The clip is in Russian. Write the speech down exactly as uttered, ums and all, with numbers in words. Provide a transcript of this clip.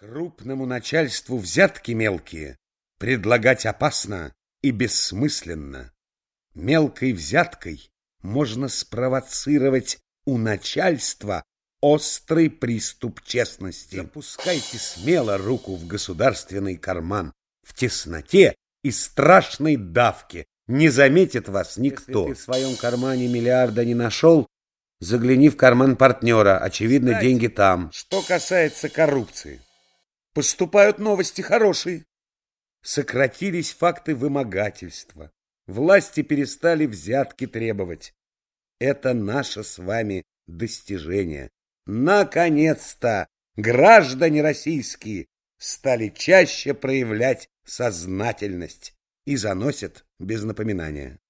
Крупному начальству взятки мелкие предлагать опасно и бессмысленно. Мелкой взяткой можно спровоцировать у начальства острый приступ честности. Запускайте смело руку в государственный карман. В тесноте и страшной давке не заметит вас никто. Если ты в своем кармане миллиарда не нашел, загляни в карман партнера. Очевидно, кстати, деньги там. Что касается коррупции, поступают новости хорошие. Сократились факты вымогательства. Власти перестали взятки требовать. Это наше с вами достижение. Наконец-то граждане российские стали чаще проявлять сознательность и заносят без напоминания.